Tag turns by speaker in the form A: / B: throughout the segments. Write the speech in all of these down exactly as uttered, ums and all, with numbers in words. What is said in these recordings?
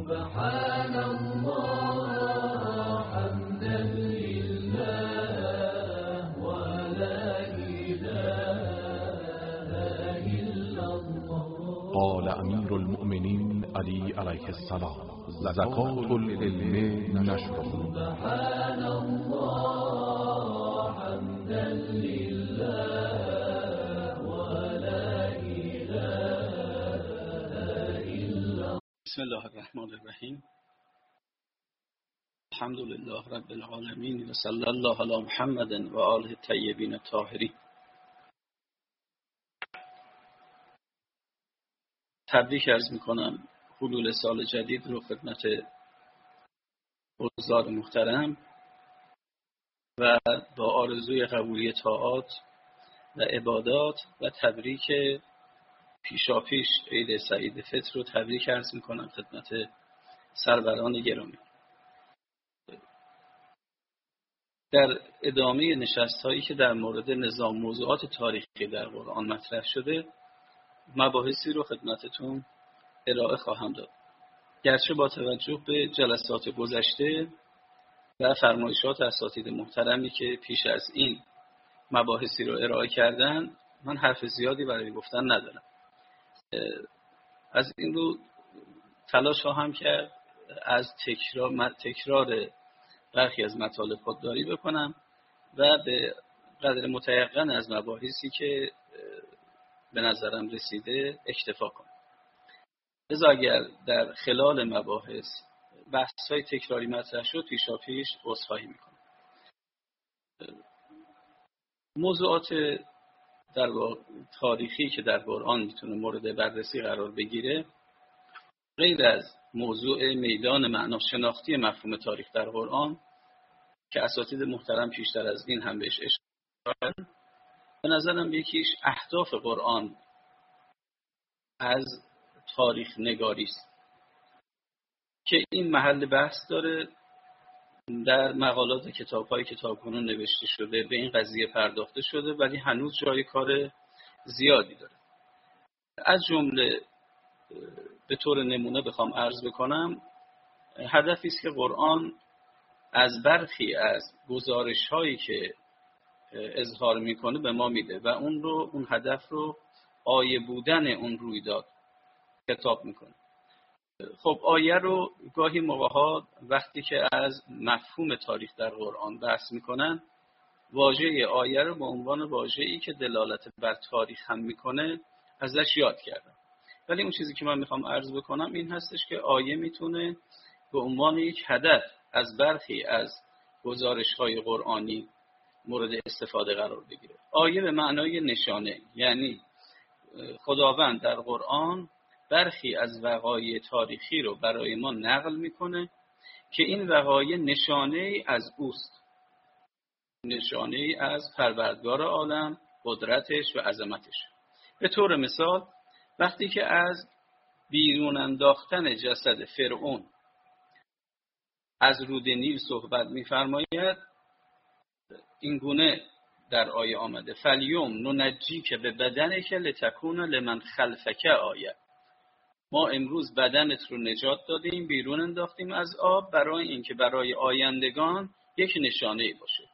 A: سبحان الله حمدا لله ولا إله إلا الله.
B: قال امیر المؤمنین علی علیه السلام: زکات العلم نشره.
A: سبحان الله حمدا لله ولا إله إلا الله.
C: بسم الله الرحمن الرحیم. الحمد لله رب العالمین و صلی الله علی محمد و آله الطیبین الطاهرین. تبریک عرض میکنم حلول سال جدید رو خدمت حضار محترم و با آرزوی قبولی طاعات و عبادات و تبریک پیشاپیش عید سعید فطر رو تبریک عرض میکنم خدمت سروران گرامی. در ادامه نشست هایی که در مورد نظام موضوعات تاریخی در قرآن مطرح شده، مباحثی رو خدمتتون ارائه خواهم داد. گرچه با توجه به جلسات گذشته و فرمایشات اساتید محترمی که پیش از این مباحثی رو ارائه کردن، من حرف زیادی برای گفتن ندارم. از این رو تلاش خواهم کرد از تکرار تکرار برخی از مطالب خودداری بکنم و به قدر متیقن از مباحثی که به نظرم رسیده اکتفا کنم. لذا اگر در خلال مباحث بحث‌های تکراری مطرح شد، پیشاپیش عذرخواهی میکنم. موضوعات در تاریخی که در قرآن میتونه مورد بررسی قرار بگیره، غیر از موضوع میدان معناشناختی مفهوم تاریخ در قرآن که اساتید محترم پیشتر از این هم بهش اشاره کردن، به نظرم یکیش اهداف قرآن از تاریخ نگاری است که این محل بحث داره. در مقالات کتاب‌های کتابخوان نوشته شده به این قضیه پرداخته شده، ولی هنوز جای کار زیادی داره. از جمله به طور نمونه بخوام عرض بکنم، هدفی است که قرآن از برخی از گزارش‌هایی که اظهار میکنه به ما میده و اون رو اون هدف رو آیه بودن اون رویداد خطاب میکنه. خب آیه رو گاهی موقع‌ها وقتی که از مفهوم تاریخ در قرآن بحث میکنن، واژه آیه رو به عنوان واژه‌ای که دلالت بر تاریخ هم میکنه ازش یاد کردن. ولی اون چیزی که من میخوام عرض بکنم این هستش که آیه میتونه به عنوان یک هدف از برخی از گزارش‌های قرآنی مورد استفاده قرار بگیره. آیه به معنای نشانه، یعنی خداوند در قرآن برخی از وقایع تاریخی رو برای ما نقل میکنه که این وقایع نشانه از اوست، نشانه از پروردگار عالم، قدرتش و عظمتش. به طور مثال وقتی که از بیرون انداختن جسد فرعون از رود نیل صحبت می‌فرماید، این گونه در آیه آمده: فلیوم ننجی که به بدنه که لتکون لمن خلفک آیه. ما امروز بدنت رو نجات دادیم، بیرون انداختیم از آب برای اینکه برای آیندگان یک نشانه باشه.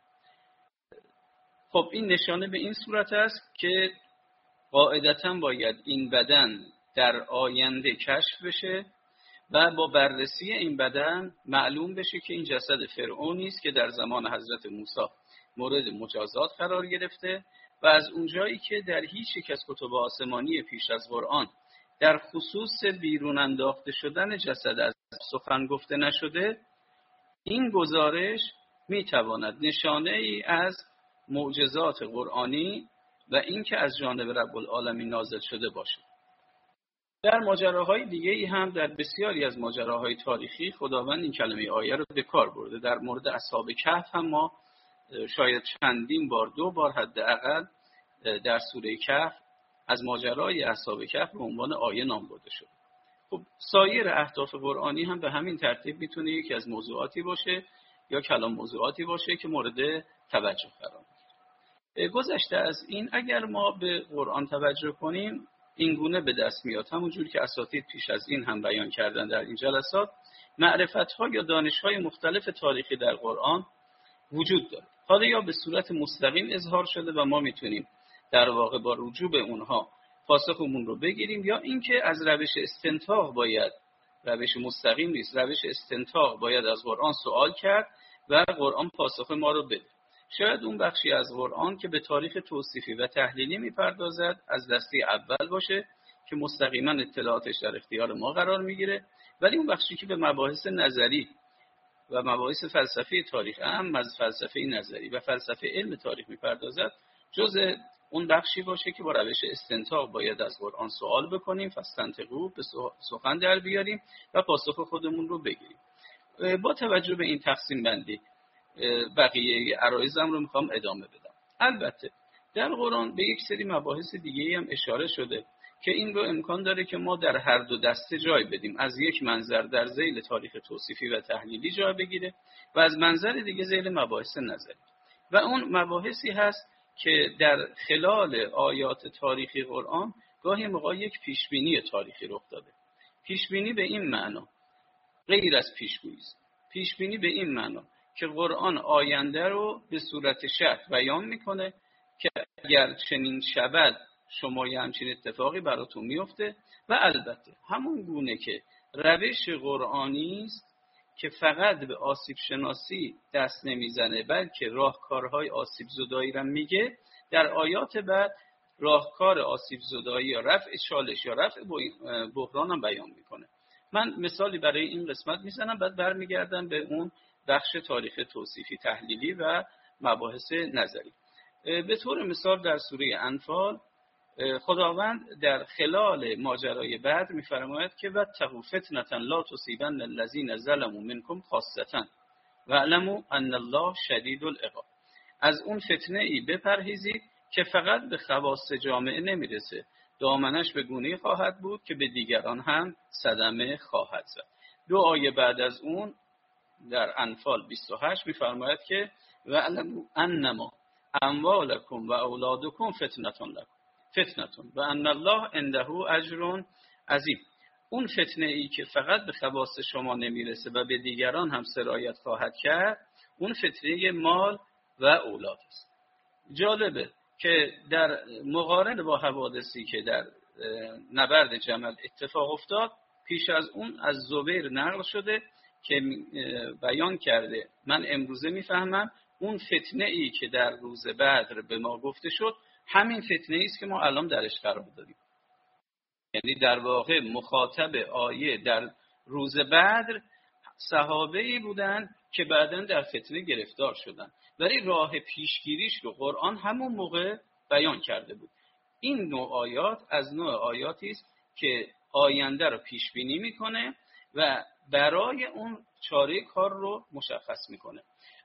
C: خب این نشانه به این صورت است که قاعدتاً باید این بدن در آینده کشف بشه و با بررسی این بدن معلوم بشه که این جسد فرعونی است که در زمان حضرت موسی مورد مجازات قرار گرفته و از اونجایی که در هیچ یک از کتب آسمانی پیش از قرآن در خصوص بیرون انداخته شدن جسد از سخن گفته نشده، این گزارش میتواند نشانه ای از معجزات قرآنی و این که از جانب رب العالمین نازل شده باشه. در ماجراهای دیگه ای هم در بسیاری از ماجراهای تاریخی خداوند این کلمه آیه رو به کار برده. در مورد اصحاب کهف هم ما شاید چندین بار، دو بار حداقل در سوره کهف از ماجرای اصحاب کهف به عنوان آیه نام برده شد. خب سایر اهداف قرآنی هم به همین ترتیب میتونه یکی از موضوعاتی باشه یا کلام موضوعاتی باشه که مورد توجه قرار میگیره. گذشته از این، اگر ما به قرآن توجه کنیم، این گونه به دست میاد. همونجور که اساتید پیش از این هم بیان کردن در این جلسات، معرفت‌ها یا دانش‌های مختلف تاریخی در قرآن وجود داره. حالا یا به صورت مستقیم اظهار شده و ما میتونیم در واقع با رجوع به اونها پاسخمون رو بگیریم، یا اینکه از روش استنتاق باید، روش مستقیم نیست، روش استنتاق باید از قرآن سوال کرد و قرآن پاسخ ما رو بده. شاید اون بخشی از قرآن که به تاریخ توصیفی و تحلیلی میپردازد از دسته اول باشه که مستقیما اطلاعاتش در اختیار ما قرار میگیره، ولی اون بخشی که به مباحث نظری و مباحث فلسفی تاریخ، اهم از فلسفه نظری و فلسفه علم تاریخ میپردازد، جزء اون بخشی باشه که با روش استنتاق باید از قرآن سوال بکنیم، فاستنطقوا، به سخن در بیاریم و پاسخ خودمون رو بگیریم. با توجه به این تقسیم بندی بقیه عرایزم رو میخوام ادامه بدم. البته در قرآن به یک سری مباحث دیگه هم اشاره شده که این رو امکان داره که ما در هر دو دسته جای بدیم. از یک منظر در ذیل تاریخ توصیفی و تحلیلی جای بگیره و از منظر دیگه ذیل مباحث نظری. و اون مباحثی هست که در خلال آیات تاریخی قرآن گاهی موقع یک پیشبینی تاریخی رخ داده. پیشبینی به این معنا غیر از پیشگویی است. پیشبینی به این معنا که قرآن آینده رو به صورت شرط بیان میکنه که اگر چنین شود شما یه همچین اتفاقی براتون میفته. و البته همون گونه که روش قرآنی است که فقط به آسیب شناسی دست نمیزنه بلکه راهکارهای آسیب زدایی را میگه، در آیات بعد راهکار آسیب زدایی یا رفع چالش یا رفع بحران هم بیان میکنه. من مثالی برای این قسمت میزنم، بعد برمیگردم به اون بخش تاریخ توصیفی تحلیلی و مباحث نظری. به طور مثال در سوره انفال خداوند در خلال ماجرای بدر میفرماید که واتقوا فتنة لا تصیبن الذین ظلموا منکم خاصة واعلموا ان الله شدید العقاب. از اون فتنه ای بپرهیزید که فقط به خواص جامعه نمیرسه، دامنش به گونه‌ای خواهد بود که به دیگران هم صدمه خواهد زد. دو آیه بعد از اون در انفال بیست و هشت میفرماید که واعلموا انما اموالکم و اولادکم فتنة لکم فتنتون و ان الله عنده اجر عظیم. اون فتنه ای که فقط به خواص شما نمیرسه و به دیگران هم سرایت خواهد کرد، اون فتنه مال و اولاد است. جالبه که در مقارنه با حوادثی که در نبرد جمل اتفاق افتاد، پیش از اون از زبیر نقل شده که بیان کرده من امروزه میفهمم اون فتنه ای که در روز بدر به ما گفته شد همین فتنه ای است که ما الان درش قرار داریم. یعنی در واقع مخاطب آیه در روز بدر صحابه‌ای بودند که بعداً در فتنه گرفتار شدند، ولی راه پیشگیریش رو قرآن همون موقع بیان کرده بود. این نوع آیات از نوع آیاتی است که آینده رو پیش بینی میکنه و برای اون چاره کار رو مشخص میکنه.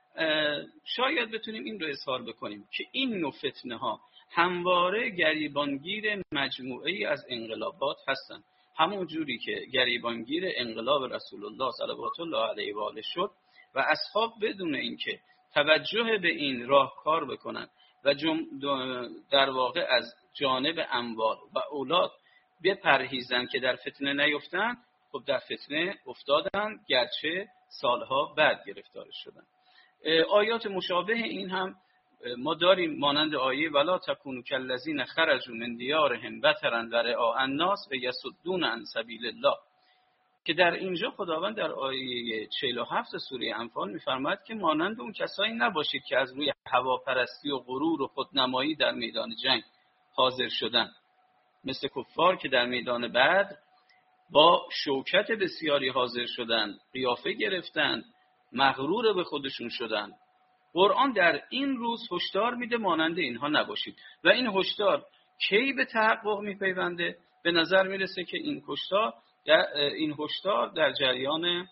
C: شاید بتونیم این رو اظهار بکنیم که این نوع فتنه ها همواره گریبانگیر مجموعه‌ای از انقلابات هستند. همون جوری که گریبانگیر انقلاب رسول الله صلوات الله علیه و آله شد و اصحاب بدون اینکه توجه به این راهکار بکنن و در واقع از جانب اموال و اولاد بپرهیزن که در فتنه نیفتن، خب در فتنه افتادن، گرچه سالها بعد گرفتار شدن. آیات مشابه این هم ما داریم، مانند آیه ولا تکونوا کالذین خرجوا من دیارهم بطرا و رئاء الناس و یصدون عن سبیل الله، که در اینجا خداوند در آیه چهل و هفت سوره انفال می‌فرماید که مانند اون کسایی نباشید که از روی هواپرستی و غرور و خودنمایی در میدان جنگ حاضر شدن، مثل کفار که در میدان بدر با شوکت بسیاری حاضر شدن، قیافه گرفتن، مغرور به خودشون شدن. قرآن در این روز هشدار میده مانند اینها نباشید و این هشدار کی به تحقق میپیونده؟ به نظر میرسه که این هشدار در این هشدار در جریان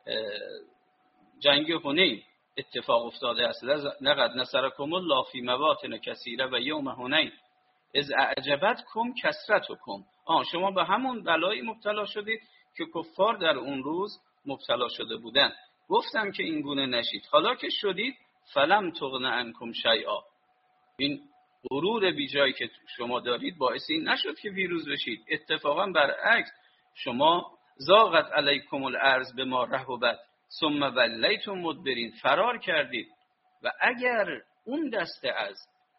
C: جنگ حنین اتفاق افتاده است. لقد نصرکم الله فی مواطن کثیره و یوم حنین اذ اعجبتکم کثرتکم. آه شما به همون بلایی مبتلا شدید که کفار در اون روز مبتلا شده بودند. گفتم که این گونه نشید، حالا که شدید فلم تغن عنکم شیئا. این غرور بی جایی که شما دارید باعث این نشد که پیروز بشید. اتفاقا برعکس، شما ضاقت علیکم الارض بما رحبت ثم ولیتم مدبرین، فرار کردید. و اگر اون دسته از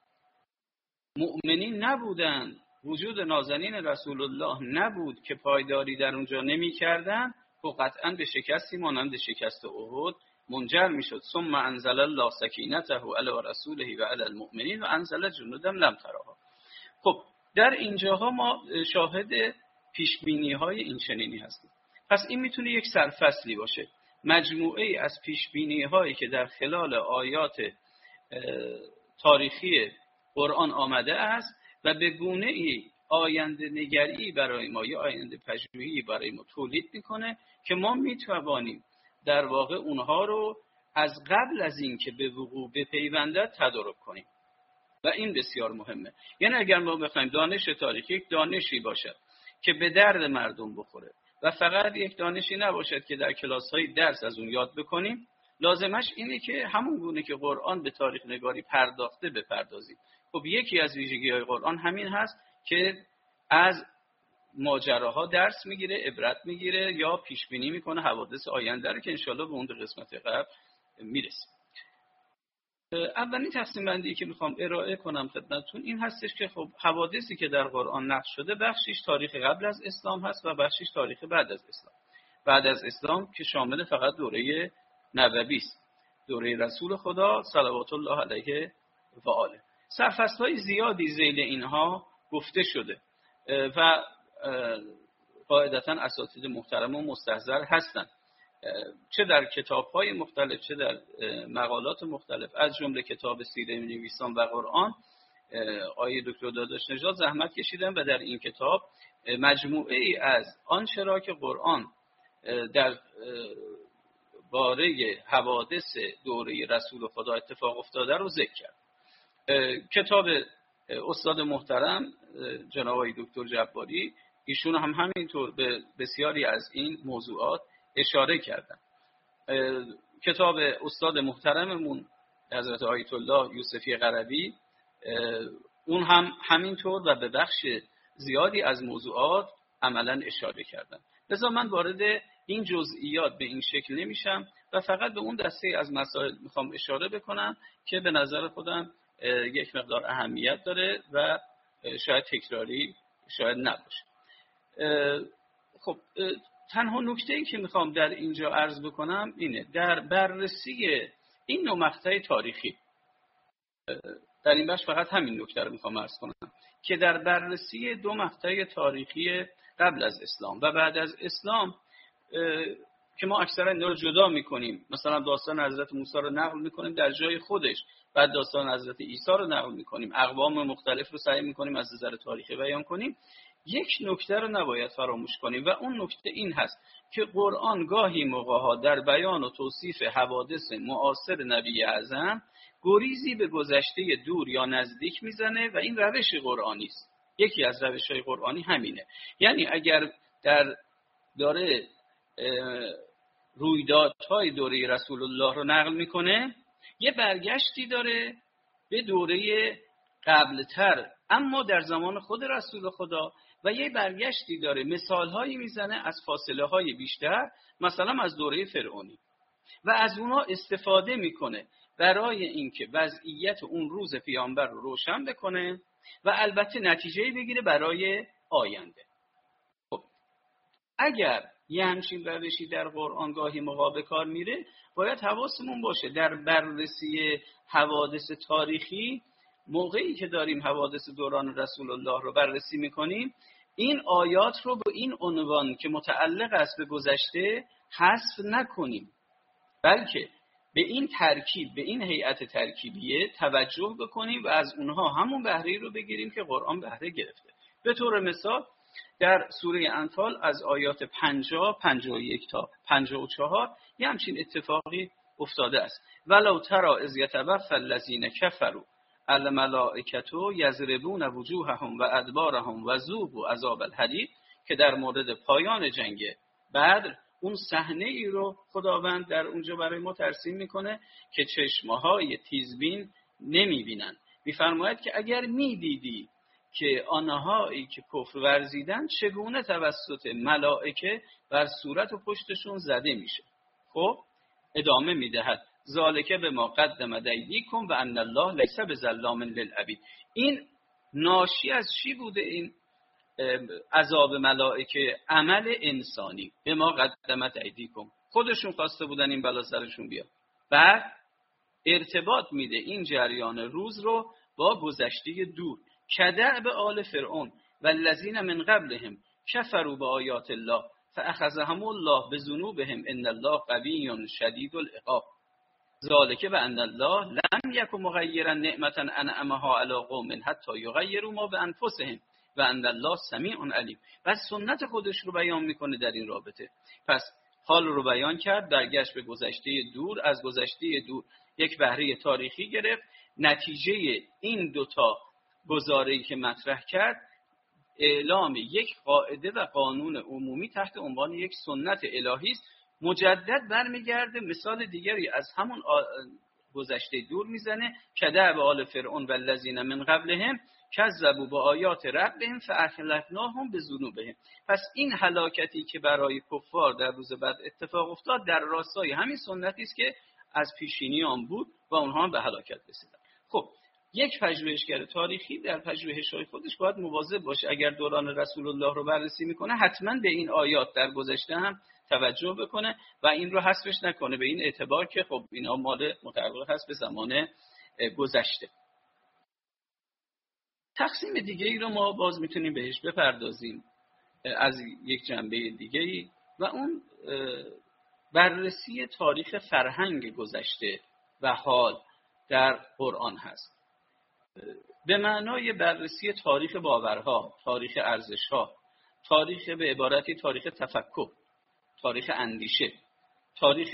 C: مؤمنین نبودن، وجود نازنین رسول الله نبود که پایداری در اونجا نمی کردن، تو قطعا به شکستی مانند شکست احد منجر می شد. ثم انزل الله سکینته علی رسوله و علی المؤمنین و انزل جنودا لم تروها. خب در اینجاها ما شاهد پیشبینی های این چنینی هستیم. پس این میتونه یک سرفصلی باشه، مجموعه ای از پیشبینی هایی که در خلال آیات تاریخی قرآن آمده است و به گونه ای آینده نگری برای ما یا آینده پژوهی برای ما تولید میکنه که ما میتوانیم در واقع اونها رو از قبل از این که به وقوع بپیونده تدارک کنیم و این بسیار مهمه. یعنی اگر ما بخوایم دانش تاریخی یک دانشی باشد که به درد مردم بخوره و فقط یک دانشی نباشد که در کلاس‌های درس از اون یاد بکنیم، لازمش اینه که همون گونه که قرآن به تاریخ نگاری پرداخته بپردازیم. خب یکی از ویژگی‌های قرآن همین هست که از ماجراها درس میگیره، عبرت میگیره یا پیش بینی میکنه حوادث آینده رو که انشالله به اون قسمت قبل میرسیم. اولین تقسیم بندی که میخوام ارائه کنم خدمتتون این هستش که خب حوادثی که در قرآن نقش شده بخشیش تاریخ قبل از اسلام هست و بخشیش تاریخ بعد از اسلام. بعد از اسلام که شامل فقط دوره نبوی است، دوره رسول خدا صلوات الله علیه و آله. سرفصل‌های زیادی ذیل اینها گفته شده و قاعدتاً اساتید محترم و مستحضر هستند، چه در کتاب‌های مختلف چه در مقالات مختلف، از جمله کتاب سیره نویسان و قرآن. آقای دکتر داداش نژاد زحمت کشیدن و در این کتاب مجموعه ای از آنچه را که قرآن در باره حوادث دوره رسول خدا اتفاق افتاده رو ذکر کرد. کتاب استاد محترم جناب آقای دکتر جباری، ایشون هم همینطور به بسیاری از این موضوعات اشاره کردن. کتاب استاد محترممون حضرت آیت الله یوسفی قربی، اون هم همینطور و به بخش زیادی از موضوعات عملا اشاره کردن. لذا من وارد این جزئیات به این شکل نمیشم و فقط به اون دسته از مسائل میخوام اشاره بکنم که به نظر خودم یک مقدار اهمیت داره و شاید تکراری شاید نباشه. خب تنها نکته‌ای که میخوام در اینجا عرض بکنم اینه، در بررسی این نوع مقطع تاریخی، در این بخش فقط همین نکته رو میخوام عرض کنم که در بررسی دو مقطع تاریخی قبل از اسلام و بعد از اسلام که ما اکثرا اینا رو جدا میکنیم، مثلا داستان حضرت موسی رو نقل میکنیم در جای خودش، بعد داستان حضرت عیسی رو نقل میکنیم، اقوام مختلف رو سعی میکنیم از نظر تاریخی بیان کنیم، یک نکته رو نباید فراموش کنیم و اون نکته این هست که قرآن گاهی موقع‌ها در بیان و توصیف حوادث معاصر نبی اعظم گریزی به گذشته دور یا نزدیک میزنه و این روش قرآنی است. یکی از روش‌های قرآنی همینه. یعنی اگر در داره رویدادهای دوره رسول الله رو نقل میکنه، یه برگشتی داره به دوره قبلتر اما در زمان خود رسول خدا و یه برگشتی داره مثالهایی میزنه از فاصله های بیشتر، مثلا از دوره فرعونی، و از اونها استفاده میکنه برای اینکه وضعیت اون روز پیامبر رو روشن بکنه و البته نتیجه بگیره برای آینده. خب اگر یه همچین روشی در قرآن گاهی موقع کار میره، باید حواسمون باشه در بررسی حوادث تاریخی، موقعی که داریم حوادث دوران رسول الله رو بررسی میکنیم، این آیات رو به این عنوان که متعلق است به گذشته حذف نکنیم، بلکه به این ترکیب، به این هیئت ترکیبیه توجه بکنیم و از اونها همون بهره رو بگیریم که قرآن بهره گرفته. به طور مثال در سوره انفال از آیات پنجاه، پنجاه و یک تا پنجاه و چهار یه همچین اتفاقی افتاده است. ولو تری اذ یتوفی الذین کفروا الملائکة یضربون وجوههم و ادبارهم و ذوقوا عذاب الحریق، که در مورد پایان جنگ بدر اون صحنه ای رو خداوند در اونجا برای ما ترسیم میکنه که چشمهای تیزبین نمیبینن، میفرماید که اگر میدیدی که آنهایی که کفر ورزیدن چگونه توسط ملائکه بر صورت و پشتشون زده میشه. خب ادامه میدهد ذالک به ما قدمت ایدیکم و ان الله لیس بظلام للعبید. این ناشی از چی بوده؟ این عذاب ملائکه عمل انسانی، به ما قدمت ایدیکم، خودشون خواسته بودن این بلا سرشون بیاد. بعد ارتباط میده این جریان روز رو با گذشته دور، کدع به آل فرعون و الذین من قبلهم کفروا بآیات الله فاخذهم الله بذنوبهم ان الله قوی شدید العقاب ذالک بان الله لم یک مغیرا نعمة انعمها علی قوم حتی یغیروا ما بانفسهم و ان الله سمیع علیم. پس سنت خودش رو بیان میکنه در این رابطه. پس حال رو بیان کرد، برگشت به گذشته دور، از گذشته دور یک بهره تاریخی گرفت. نتیجه این دوتا گزاره‌ای که مطرح کرد اعلام یک قاعده و قانون عمومی تحت عنوان یک سنت الهی است. مجدد برمیگرده مثال دیگری از همون گذشته دور میزنه که در به آل فرعون و الذین من قبلهم کذبوا بآیات ربهم فاهلکناهم بذنوبهم. پس این هلاکتی که برای کفار در روز بعد اتفاق افتاد در راستای همین سنتی است که از پیشینی آن بود و اونها هم به هلاکت رسیدن. خب یک پژوهشگر تاریخی در پژوهش‌های خودش باید مواظب باشه، اگر دوران رسول الله رو بررسی میکنه حتما به این آیات در گذشته هم توجه بکنه و این رو حذفش نکنه به این اعتبار که خب اینا مال متعلق هست به زمان گذشته. تقسیم دیگه ای رو ما باز میتونیم بهش بپردازیم از یک جنبه دیگه ای و اون بررسی تاریخ فرهنگ گذشته و حال در قرآن هست، به معنای بررسی تاریخ باورها، تاریخ ارزشها، تاریخ به عبارتی تاریخ تفکر، تاریخ اندیشه، تاریخ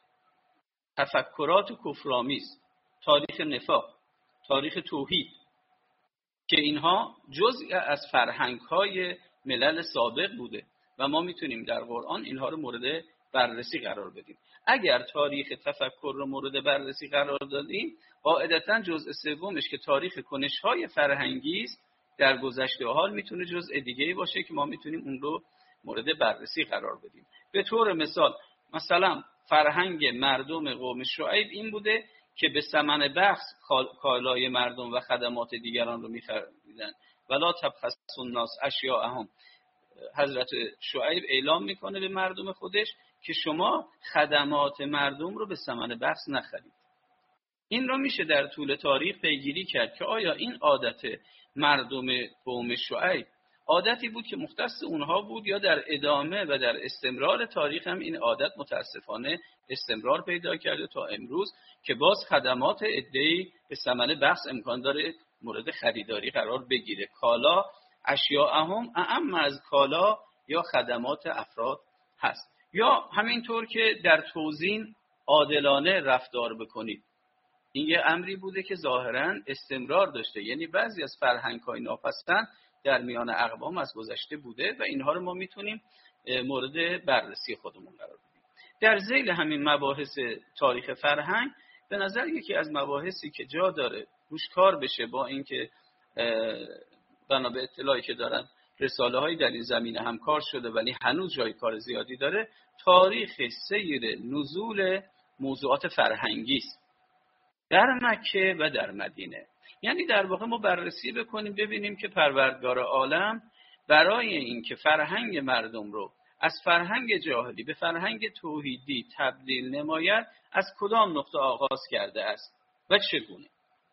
C: تفکرات کفرآمیز، تاریخ نفاق، تاریخ توحید، که اینها جزئی از فرهنگ‌های ملل سابق بوده و ما میتونیم در قرآن اینها رو مورد بررسی قرار بدیم. اگر تاریخ تفکر رو مورد بررسی قرار دادیم، قاعدتاً جزء سومش که تاریخ کنش‌های فرهنگی است در گذشته و حال میتونه جزء دیگه‌ای باشه که ما میتونیم اون رو مورد بررسی قرار بدیم. به طور مثال مثلا فرهنگ مردم قوم شعیب این بوده که به ثمن بخس کالای مردم و خدمات دیگران رو می‌خریدن. ولا تبخسوا الناس اشیاءهم. حضرت شعیب اعلام میکنه به مردم خودش که شما خدمات مردم رو به ثمن بخس نخرید. این رو میشه در طول تاریخ پیگیری کرد که آیا این عادت مردم قوم شعیب عادتی بود که مختص اونها بود یا در ادامه و در استمرار تاریخ هم این عادت متاسفانه استمرار پیدا کرده تا امروز که باز خدمات عده‌ای به ثمن بخس امکان داره مورد خریداری قرار بگیره. کالا اشیاءهم اعم از کالا یا خدمات افراد هست. یا همینطور که در توزین عادلانه رفتار بکنید، این یه امری بوده که ظاهراً استمرار داشته، یعنی بعضی از فرهنگ‌های ناپسند در میان اقوام از گذشته بوده و اینها رو ما میتونیم مورد بررسی خودمون قرار بدیم. در ذیل همین مباحث تاریخ فرهنگ به نظر یکی از مباحثی که جا داره روش کار بشه، با اینکه بنا به اطلاعی که دارن رساله هایی در این زمینه هم کار شده ولی هنوز جای کار زیادی داره، تاریخ سیر نزول موضوعات فرهنگی است در مکه و در مدینه. یعنی در واقع ما بررسی بکنیم ببینیم که پروردگار عالم برای اینکه فرهنگ مردم رو از فرهنگ جاهلی به فرهنگ توحیدی تبدیل نماید از کدام نقطه آغاز کرده است و چگونه.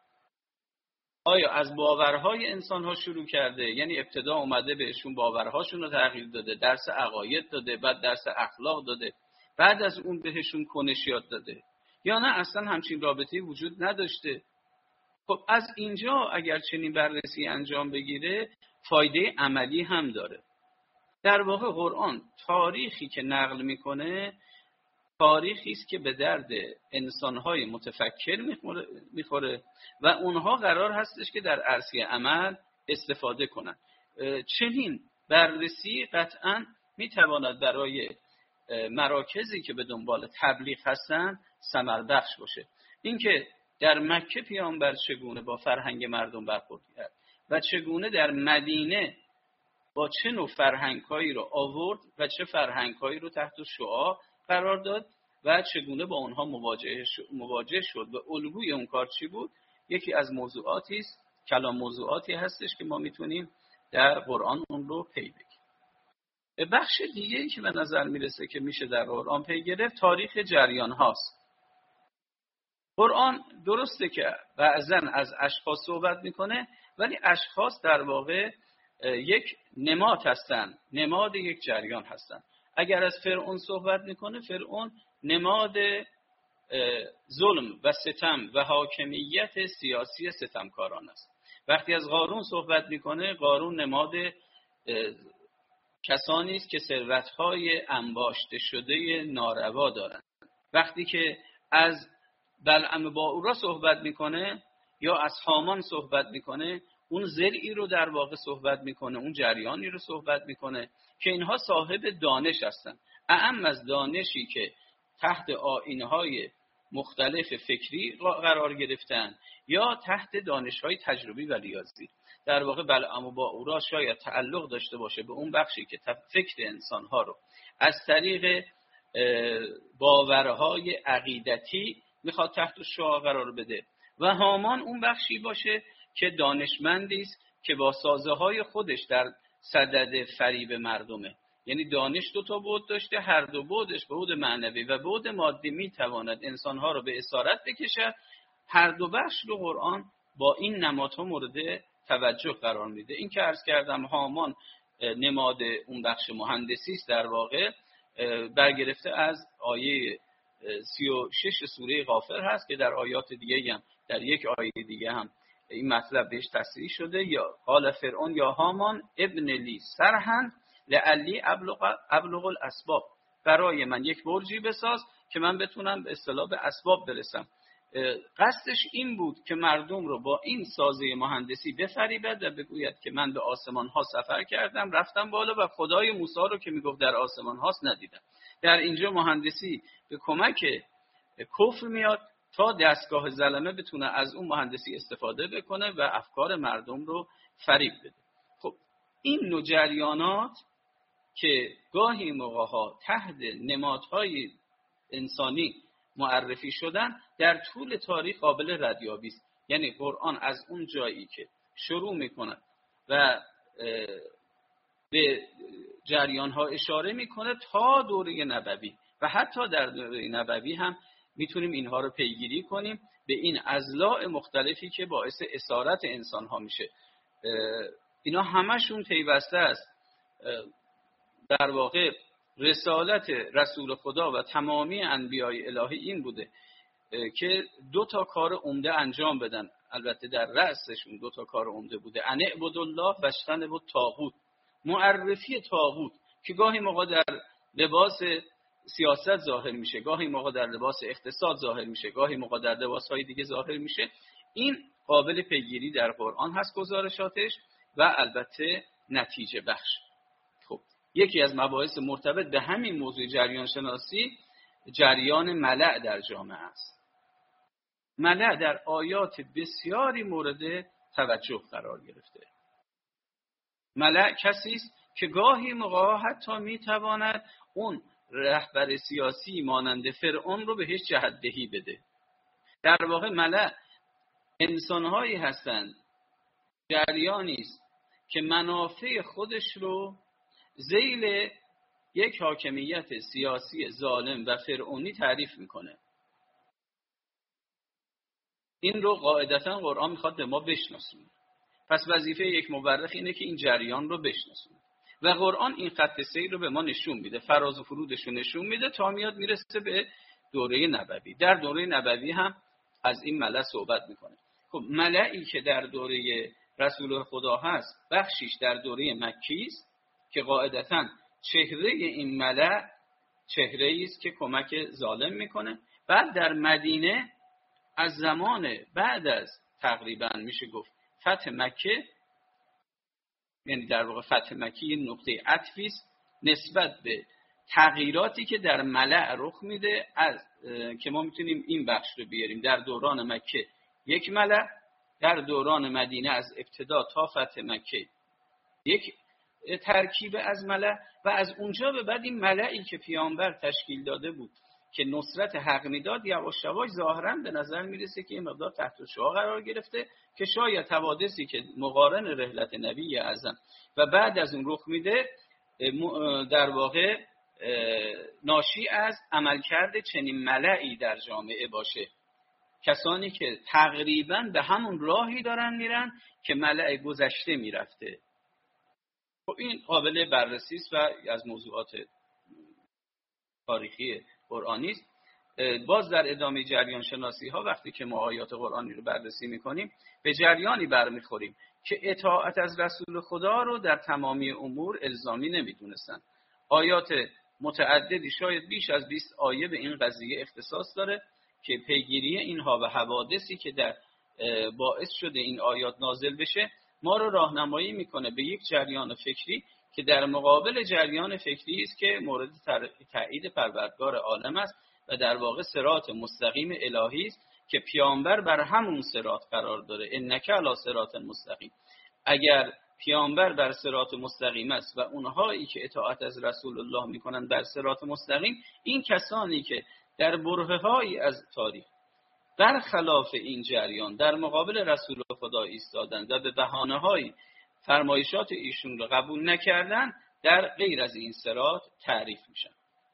C: آیا از باورهای انسان‌ها شروع کرده، یعنی ابتدا اومده بهشون باورهاشون رو تغییر داده، درس عقاید داده، بعد درس اخلاق داده، بعد از اون بهشون کنش یاد داده، یا نه اصلا همچین رابطه‌ای وجود نداشته؟ خب از اینجا اگر چنین بررسی انجام بگیره فایده عملی هم داره. در واقع قرآن تاریخی که نقل میکنه تاریخی است که به درد انسان‌های متفکر میخوره و اونها قرار هستش که در عرصه عمل استفاده کنند. چنین بررسی قطعاً میتواند برای مراکزی که به دنبال تبلیغ هستند ثمر بخش باشه. اینکه در مکه پیامبر چگونه با فرهنگ مردم برخورد کرد و چگونه در مدینه با چه نوع فرهنگ‌هایی رو آورد و چه فرهنگ‌هایی رو تحت شعاع قرار داد و چگونه با اونها مواجه شد, مواجه شد و الگوی اون کار چی بود. یکی از موضوعاتی است، کلام موضوعاتی هستش که ما میتونیم در قرآن اون رو پی بگیریم. بخش دیگه‌ای که به نظر میرسه که میشه در قرآن پی گرفت تاریخ جریان هاست. قرآن درسته که بعضاً از اشخاص صحبت میکنه، ولی اشخاص در واقع یک نماد هستن، نماد یک جریان هستن. اگر از فرعون صحبت میکنه، فرعون نماد ظلم و ستم و حاکمیت سیاسی ستمکاران است. وقتی از قارون صحبت میکنه، قارون نماد کسانی است که ثروت‌های انباشته شده ناروا دارند. وقتی که از بلعم باعورا صحبت میکنه یا از هامان صحبت میکنه، اون زرعی رو در واقع صحبت میکنه، اون جریانی رو صحبت میکنه که اینها صاحب دانش هستن، اعم از دانشی که تحت آیین‌های مختلف فکری قرار گرفتن یا تحت دانش‌های تجربی و ریاضی. در واقع بلعم و باعورا شاید تعلق داشته باشه به اون بخشی که فکر انسان‌ها رو از طریق باورهای عقیدتی میخواد تحت شعاع قرار بده، و هامان اون بخشی باشه که دانشمندی است که با سازه‌های خودش در صدد فریب مردمه. یعنی دانش دو تا بعد داشته، هر دو بعدش بعد معنوی و بعد مادی میتواند انسانها رو به اسارت بکشد. هر دو بخش رو قرآن با این نمادها مورد توجه قرار میده. این که عرض کردم هامان نماد اون بخش مهندسی است، در واقع برگرفته از آیه سی و شش سوره غافر هست که در آیات دیگه هم، در یک آیه دیگه هم این مطلب بهش تصریح شده. یا قال فرعون یا هامان ابن لی سرحن لعلی ابلغ ابلغ الاسباب، برای من یک برجی بساز که من بتونم به اصطلاح به اسباب برسم. قصدش این بود که مردم رو با این سازه مهندسی بفریبد و بگوید که من به آسمان ها سفر کردم، رفتم بالا و خدای موسی رو که میگفت در آسمان هاست ندیدم. در اینجا مهندسی به کمک کفر میاد تا دستگاه ظلمه بتونه از اون مهندسی استفاده بکنه و افکار مردم رو فریب بده. خب این نوع جریانات که گاهی موقع‌ها تحت نمادهای انسانی معرفی شدن، در طول تاریخ قابل ردیابی است. یعنی قرآن از اون جایی که شروع میکنه و به جریان‌ها اشاره میکنه تا دوره نبوی و حتی در دوره نبوی هم میتونیم اینها رو پیگیری کنیم به این اضلاع مختلفی که باعث اسارت انسان‌ها میشه. اینا همشون پیوسته است. در واقع رسالت رسول خدا و تمامی انبیای الهی این بوده که دو تا کار عمده انجام بدن. البته در رأسشون دو تا کار عمده بوده: ان اعبدوا الله و اجتنبوا الطاغوت. معرفی طاغوت که گاهی موقع در لباس سیاست ظاهر میشه، گاهی موقع در لباس اقتصاد ظاهر میشه، گاهی موقع در لباسهای دیگه ظاهر میشه. این قابل پیگیری در قرآن هست گزارشاتش و البته نتیجه بخش. خب یکی از مباحث مرتبط به همین موضوع جریان شناسی جریان ملأ در جامعه است. ملأ در آیات بسیاری مورد توجه قرار گرفته. ملأ کسی است که گاهی موقع حتی میتواند اون رهبر سیاسی مانند فرعون رو بهش جهت‌دهی بده. در واقع ملأ انسان‌هایی هستند، جریانی است که منافع خودش رو ذیل یک حاکمیت سیاسی ظالم و فرعونی تعریف میکنه. این رو قاعدتاً قرآن میخواد به ما بشناسونه. پس وظیفه یک مورخ اینه که این جریان رو بشناسونه و قرآن این خط سیر رو به ما نشون میده، فراز و فرودش رو نشون میده تا میاد میرسه به دوره نبوی. در دوره نبوی هم از این ملأ صحبت میکنه. خب ملأی که در دوره رسول خدا هست، بخشیش در دوره مکی است که قاعدتاً چهره این ملأ چهره‌ای است که کمک ظالم میکنه. بعد در مدینه از زمان بعد از تقریبا میشه گفت فتح مکه، یعنی در واقع فتح مکه یه نقطه عطفی است نسبت به تغییراتی که در ملأ رخ میده، از که ما میتونیم این بخش رو بیاریم در دوران مکه یک ملأ، در دوران مدینه از ابتدا تا فتح مکه یک ترکیب از ملأ، و از اونجا به بعد این ملئی که پیامبر تشکیل داده بود که نصرت حق میداد، یواش یواش ظاهرا به نظر میرسه که این مقدار تحت شعاع قرار گرفته که شاید حوادثی که مقارن رحلت نبی اعظم و بعد از اون رخ میده در واقع ناشی از عملکرد چنین ملئی در جامعه باشه، کسانی که تقریبا به همون راهی دارن میرن که ملأ گذشته میرفته. خب این قابل بررسی است و از موضوعات تاریخی قرآنی است. باز در ادامه جریان شناسی ها وقتی که ما آیات قرآنی رو بررسی میکنیم به جریانی برمیخوریم که اطاعت از رسول خدا رو در تمامی امور الزامی نمیدونستن. آیات متعددی، شاید بیش از بیست آیه به این قضیه اختصاص داره که پیگیری اینها و حوادثی که در باعث شده این آیات نازل بشه ما رو راهنمایی میکنه به یک جریان فکری که در مقابل جریان فکری است که مورد تایید پروردگار عالم است و در واقع صراط مستقیم الهی است که پیامبر بر همون صراط قرار داره. انک علی صراط مستقیم. اگر پیامبر بر صراط مستقیم است و اونهایی که اطاعت از رسول الله میکنن بر صراط مستقیم، این کسانی که در برهه‌هایی از تاریخ برخلاف این جریان در مقابل رسول خدا ایستادن و به بهانه‌های فرمایشات ایشون رو قبول نکردن، در غیر از این صراط تعریف میشن.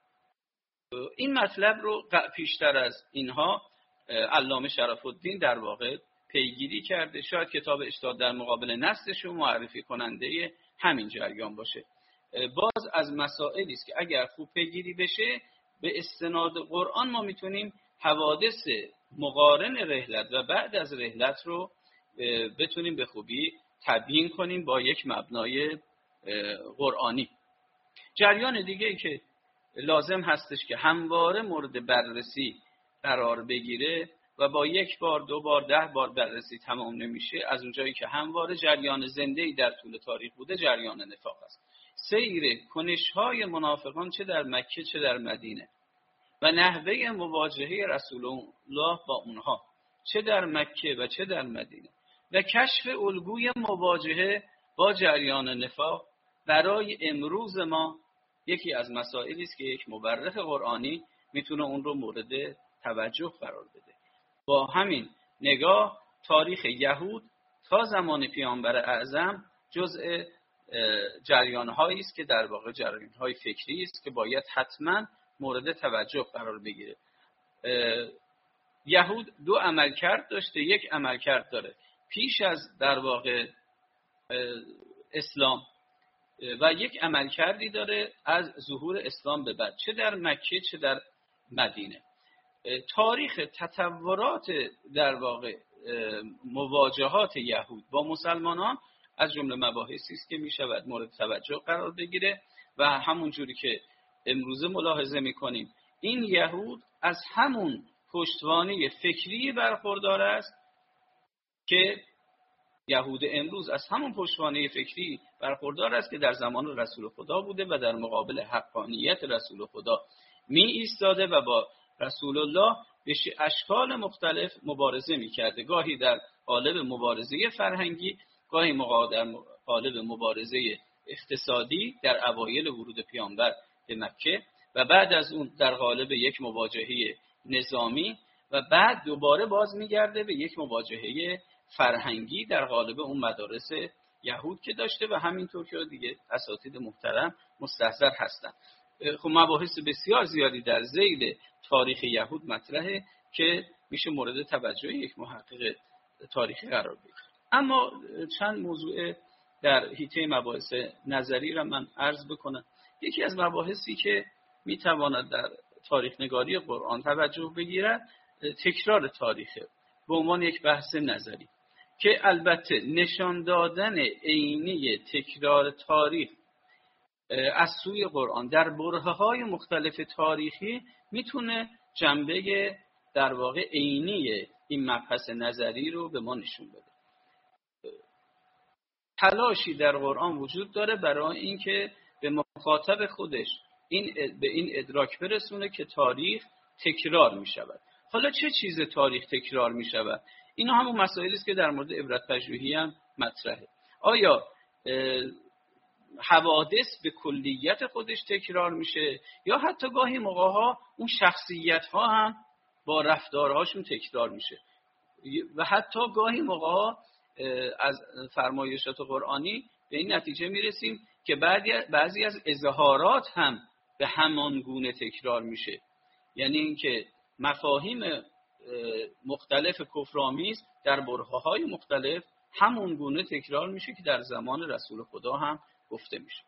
C: این مطلب رو پیشتر از اینها علامه شرف الدین در واقع پیگیری کرده. شاید کتاب اشتاد در مقابل نصش رو معرفی کننده همین جریان باشه. باز از مسائلی است که اگر خوب پیگیری بشه به استناد قرآن ما میتونیم حوادث مقارن رحلت و بعد از رحلت رو بتونیم به خوبی تبیین کنیم با یک مبنای قرآنی. جریان دیگه ای که لازم هستش که همواره مورد بررسی قرار بگیره و با یک بار دو بار ده بار بررسی تمام نمیشه، از اونجایی که همواره جریان زنده‌ای در طول تاریخ بوده، جریان نفاق است. سیر کنش‌های منافقان چه در مکه چه در مدینه و نحوه مواجهه رسول الله با اونها چه در مکه و چه در مدینه و کشف الگوی مواجهه با جریان نفاق برای امروز ما یکی از مسائلی است که یک مورخ قرآنی میتونه اون رو مورد توجه قرار بده. با همین نگاه تاریخ یهود تا زمان پیامبر اعظم جزء جریان‌هایی است که در واقع جریان‌های فکری است که باید حتما مورد توجه قرار بگیره. یهود دو عملکرد داشته، یک عملکرد داره پیش از در واقع اسلام و یک عملکردی داره از ظهور اسلام به بعد، چه در مکه چه در مدینه. تاریخ تطورات در واقع مواجهات یهود با مسلمانان از جمله مباحثی است که می شود مورد توجه قرار بگیره و همون جوری که امروزه ملاحظه می کنیم این یهود از همون پشتوانه فکری برخوردار است که یهود امروز از همون پشتوانه فکری برخوردار است که در زمان رسول خدا بوده و در مقابل حقانیت رسول خدا می ایستاده و با رسول الله به اشکال مختلف مبارزه می کرده، گاهی در قالب مبارزه فرهنگی، گاهی در قالب مبارزه اقتصادی در اوایل ورود پیامبر به مکه و بعد از اون در قالب یک مواجهه نظامی و بعد دوباره باز میگرده به یک مواجهه فرهنگی در قالب اون مدارس یهود که داشته و همینطور که دیگه اساتید محترم مستحضر هستن. خب مباحث بسیار زیادی در ذیل تاریخ یهود مطرحه که میشه مورد توجه یک محقق تاریخی قرار بگیره. اما چند موضوع در حیطه مباحث نظری را من عرض بکنم. یکی از مباحثی که میتواند در تاریخ نگاری قرآن توجه بگیرد تکرار تاریخه به عنوان یک بحث نظری که البته نشان دادن عینی تکرار تاریخ از سوی قرآن در برهه‌های مختلف تاریخی میتونه جنبه در واقع عینی این مبحث نظری رو به ما نشون بده. تلاشی در قرآن وجود داره برای اینکه به مخاطب خودش این به این ادراک برسونه که تاریخ تکرار می شود. حالا چه چیز تاریخ تکرار می شود؟ اینا همون مسائلی است که در مورد عبرت پژوهی هم مطرحه. آیا حوادث به کلیت خودش تکرار میشه یا حتی گاهی موقع‌ها اون شخصیت‌ها هم با رفتارهاشون تکرار میشه و حتی گاهی موقع‌ها از فرمایشات قرآنی به این نتیجه میرسیم که بعضی از اظهارات هم به همان گونه تکرار میشه. یعنی اینکه مفاهیم مختلف کفرآمیز در برهه‌های مختلف همون گونه تکرار میشه که در زمان رسول خدا هم گفته میشه.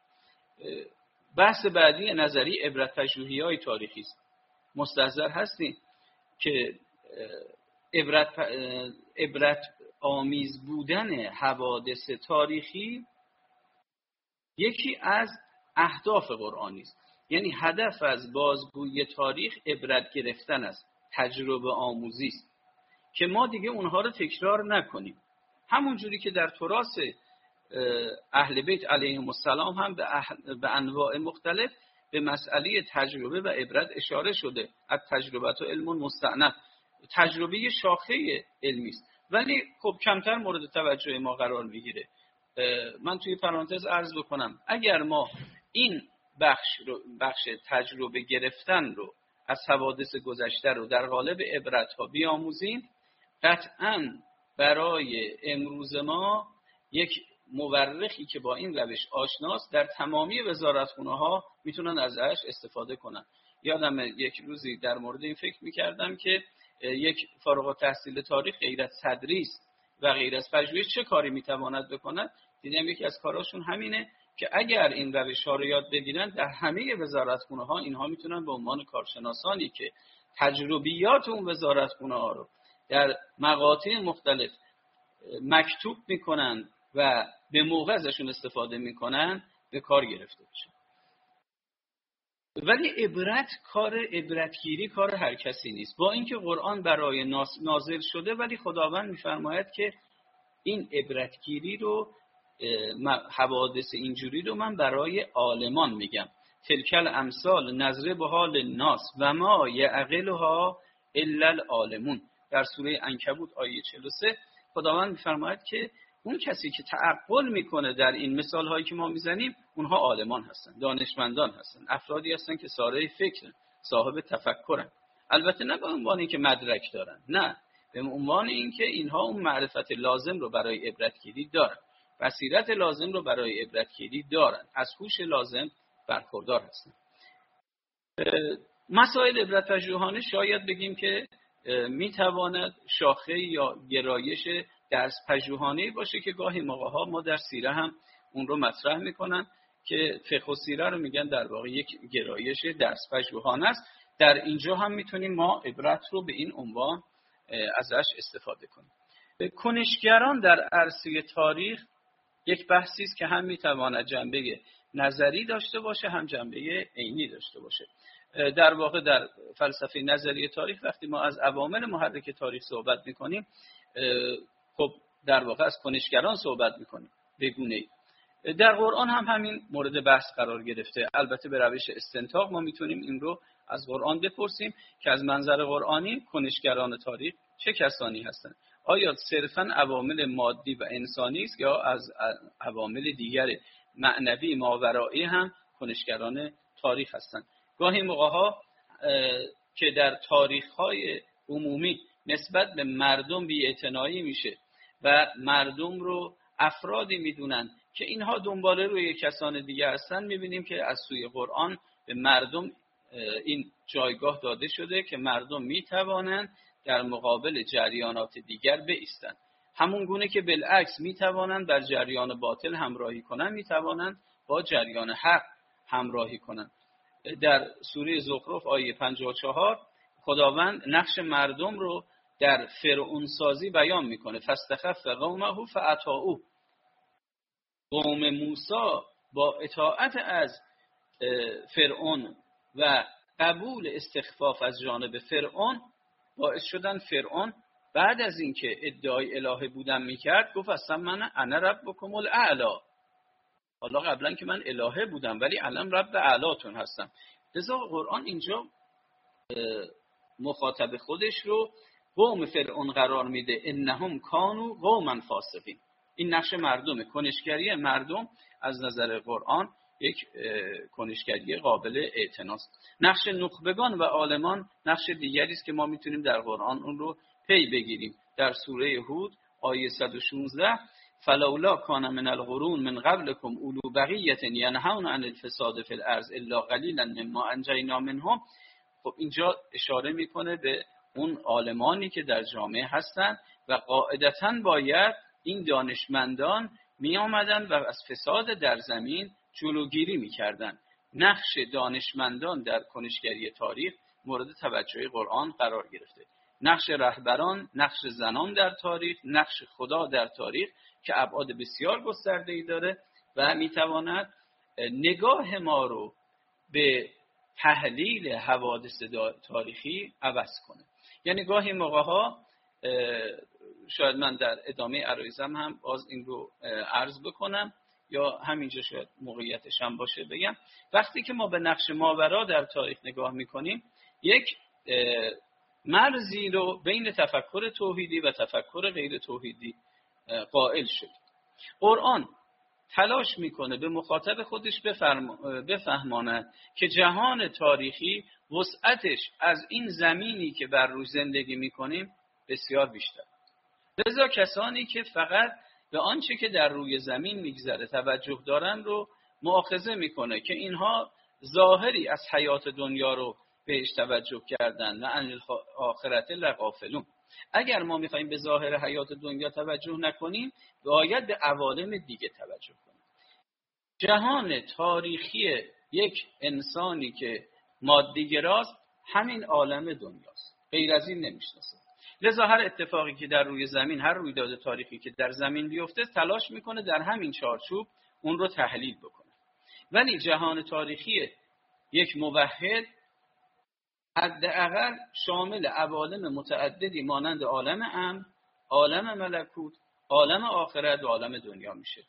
C: بحث بعدی نظری عبرت پژوهی‌های تاریخی است. مستحضر هستیم که عبرت عبرت آمیز بودن حوادث تاریخی یکی از اهداف قرآنی است. یعنی هدف از بازگویی تاریخ عبرت گرفتن است، تجربه آموزی است که ما دیگه اونها رو تکرار نکنیم. همون جوری که در تراث اهل بیت علیهم السلام هم به, احل... به انواع مختلف به مسئله تجربه و عبرت اشاره شده. از تجربه و علم مستأنف، تجربه شاخه علمی است ولی خب کمتر مورد توجه ما قرار میگیره. من توی پرانتز عرض بکنم اگر ما این بخش رو بخش تجربه گرفتن رو از حوادث گذشته رو در قالب عبرت ها بیاموزیم، قطعاً برای امروز ما یک مورخی که با این روش آشناست در تمامی وزارتخونه ها میتونن ازش استفاده کنن. یادم یک روزی در مورد این فکر میکردم که یک فارغ التحصیل تاریخ غیر از تدریس و غیر از پژوهش چه کاری میتواند بکند. دیدم یکی از کاراشون همینه که اگر این روش ها رو یاد بگیرن در همه وزارتخونه ها اینها میتونن به عنوان کارشناسانی که تجربیات اون وزارتخونه ها رو در مقاطع مختلف مکتوب میکنن و به موقع ازشون استفاده میکنن به کار گرفته بشن. ولی عبرت کار عبرتگیری کار هر کسی نیست. با اینکه قرآن برای نازل شده ولی خداوند میفرماید که این عبرتگیری رو حوادث اینجوری رو من برای عالمان میگم. تلکل امثال نظره به حال الناس و ما یعقلها الا العالمون. در سوره عنکبوت آیه چهل و سه خداوند میفرماید که اون کسی که تعقل میکنه در این مثال هایی که ما میزنیم اونها عالمان هستن، دانشمندان هستن، افرادی هستن که ساره فکر، صاحب تفکرن. البته نه به عنوان اینکه مدرک دارن، نه، به عنوان اینکه اینها اون معرفت لازم رو برای عبرتگیری دارن، بصیرت لازم رو برای عبرتگیری دارن، از هوش لازم برخوردار هستن. مسائل عبرت پژوهانه شاید بگیم که میتواند شاخه یا گرایش درس پژوهانه باشه که گاهی موقع‌ها ما در سیره هم اون رو مطرح میکنن که فقه و سیره رو میگن در واقع یک گرایش درس پژوهانه است. در اینجا هم میتونیم ما عبرت رو به این عنوان ازش استفاده کنیم. کنشگران در عرصه تاریخ یک بحثی است که هم میتواند جنبه نظری داشته باشه هم جنبه عینی داشته باشه. در واقع در فلسفه نظری تاریخ وقتی ما از عوامل محرک تاریخ صحبت میکنیم خب در واقع از کنشگران صحبت میکنیم به گونه‌ای. در قرآن هم همین مورد بحث قرار گرفته. البته به روش استنتاق ما میتونیم این رو از قرآن بپرسیم که از منظر قرآنی کنشگران تاریخ چه کسانی هستند؟ آیا صرفاً عوامل مادی و انسانی است یا از عوامل دیگر معنوی ماورایی هم کنشگران تاریخ هستند؟ گاهی موقع‌ها که در تاریخ‌های عمومی نسبت به مردم بی‌اعتنایی میشه و مردم رو افرادی میدونن که اینها دنباله روی کسان دیگه هستن، میبینیم که از سوی قرآن به مردم این جایگاه داده شده که مردم میتوانند در مقابل جریانات دیگر بایستند. همون گونه که بالعکس میتوانند بر جریان باطل همراهی کنند، میتوانند با جریان حق همراهی کنند. در سوره زخرف آیه پنجاه و چهار خداوند نقش مردم رو در فرعون سازی بیان میکنه. فاستخف قومه فاطاعوه. قوم موسی با اطاعت از فرعون و قبول استخفاف از جانب فرعون باعث شدن فرعون بعد از اینکه ادعای الهه بودن میکرد گفت اصلا من انا ربکم الاعلی، حالا قبلا که من الهه بودم ولی الان رب اعلاتون هستم. لذا قرآن اینجا مخاطب خودش رو قوم فرعون قرار میده، انهم کانوا قوما فاسقین. این نقش مردمه، کنشگری مردم از نظر قرآن یک کنشگری قابل اعتناست. نقش نخبگان و عالمان نقش دیگری است که ما میتونیم در قرآن اون رو پی بگیریم. در سوره هود آیه صد و شانزده فلولا کان من القرون من قبلکم اولو بقیة ینهون عن الفساد فی الارض الا قلیلا مما انجینا منهم. خب اینجا اشاره میکنه به اون عالمانی که در جامعه هستند و قاعدتاً باید این دانشمندان می آمدن و از فساد در زمین جلوگیری می کردن. نقش دانشمندان در کنشگری تاریخ مورد توجه قرآن قرار گرفته. نقش رهبران، نقش زنان در تاریخ، نقش خدا در تاریخ که ابعاد بسیار گسترده‌ای داره و می تواند نگاه ما رو به تحلیل حوادث تاریخی عوض کنه. یعنی گاهی موقع ها شاید من در ادامه عرایزم هم باز این رو عرض بکنم یا همینجا شاید موقعیتش هم باشه بگم، وقتی که ما به نقش ماورا در تاریخ نگاه میکنیم یک مرزی رو بین تفکر توحیدی و تفکر غیر توحیدی قائل شد. قرآن تلاش میکنه به مخاطب خودش بفهماند که جهان تاریخی وسعتش از این زمینی که بر روی زندگی میکنیم بسیار بیشتر. لذا کسانی که فقط به آنچه که در روی زمین میگذره توجه دارن رو مؤاخذه میکنه که اینها ظاهری از حیات دنیا رو بهش توجه کردن و عن الاخرة لغافلون. اگر ما میخوایم به ظاهر حیات دنیا توجه نکنیم باید به عوالم دیگه توجه کنیم. جهان تاریخی یک انسانی که مادی‌گراست همین عالم دنیاست، غیر از این نمیشناسه. لذا هر اتفاقی که در روی زمین، هر رویداد تاریخی که در زمین بیفته تلاش میکنه در همین چارچوب اون رو تحلیل بکنه. ولی جهان تاریخی یک موحد حداقل شامل عوالم متعددی مانند عالم امر، عالم ملکوت، عالم آخرت و عالم دنیا میشه.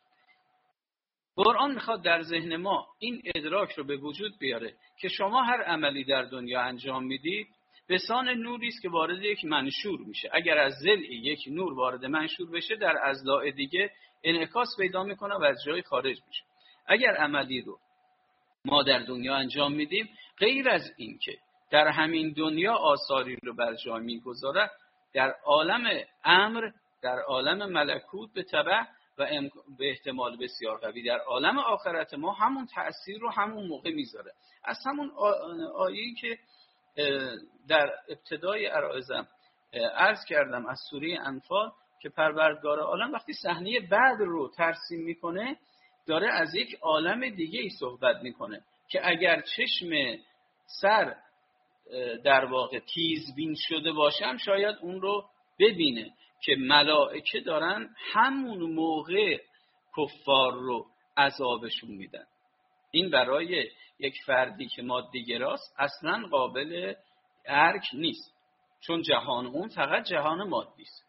C: قرآن میخواد در ذهن ما این ادراک رو به وجود بیاره که شما هر عملی در دنیا انجام میدید بسان نوری است که وارد یک منشور میشه. اگر از ضلعی یک نور وارد منشور بشه در اضلاع دیگه انعکاس پیدا میکنه و از جای خارج میشه. اگر عملی رو ما در دنیا انجام میدیم غیر از این که در همین دنیا آثاری رو بر جای میگذاره، در عالم امر، در عالم ملکوت به تبع و به احتمال بسیار قوی در عالم آخرت ما همون تأثیر رو همون موقع میذاره. از همون آیه‌ای که در ابتدای عرایزم عرض کردم از سوره انفال که پروردگار عالم وقتی صحنه بدر رو ترسیم میکنه داره از یک عالم دیگه ای صحبت میکنه که اگر چشم سر در واقع تیزبین شده باشم شاید اون رو ببینه که ملائکه دارن همون موقع کفار رو عذابشون میدن. این برای یک فردی که مادی‌گراست اصلا قابل درک نیست، چون جهان اون فقط جهان مادی است.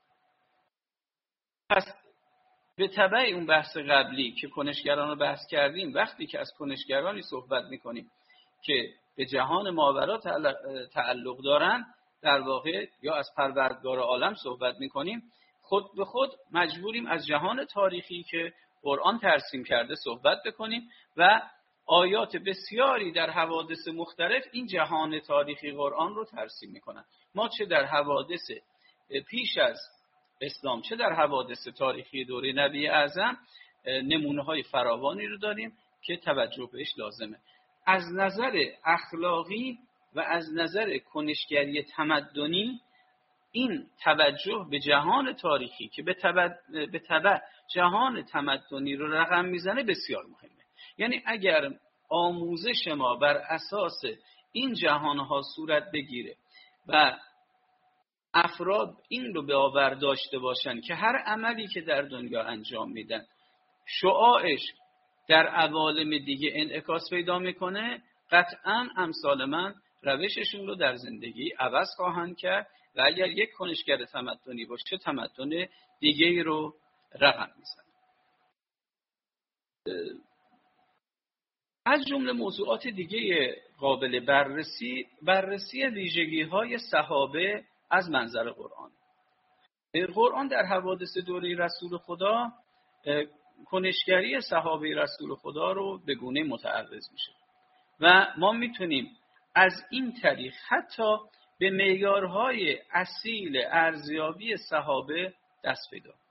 C: پس به تبع اون بحث قبلی که کنشگران رو بحث کردیم، وقتی که از کنشگرانی صحبت میکنیم که به جهان ماورا تعلق دارن در واقع یا از پروردگار عالم صحبت میکنیم، خود به خود مجبوریم از جهان تاریخی که قرآن ترسیم کرده صحبت بکنیم و آیات بسیاری در حوادث مختلف این جهان تاریخی قرآن رو ترسیم میکنن. ما چه در حوادث پیش از اسلام چه در حوادث تاریخی دوره نبی اعظم نمونه های فراوانی رو داریم که توجه بهش لازمه. از نظر اخلاقی و از نظر کنشگری تمدنی این توجه به جهان تاریخی که به تبع, به تبع جهان تمدنی رو رقم میزنه بسیار مهمه. یعنی اگر آموزش ما بر اساس این جهانها صورت بگیره و افراد این رو به آور داشته باشن که هر عملی که در دنیا انجام میدن شعاعش در عوالم دیگه انعکاس پیدا میکنه، قطعا امثال من روششون رو در زندگی عوض خواهند کرد و اگر یک کنشگر تمدنی باشه تمدن دیگه رو رقم میزنه. از جمله موضوعات دیگه قابل بررسی بررسی ویژگی‌های صحابه از منظر قرآن. قرآن در حوادث دوره رسول خدا کنشگری صحابه رسول خدا رو به گونه متعرض میشه و ما میتونیم از این طریق حتی به معیارهای اصیل ارزیابی صحابه دست پیدا کنیم.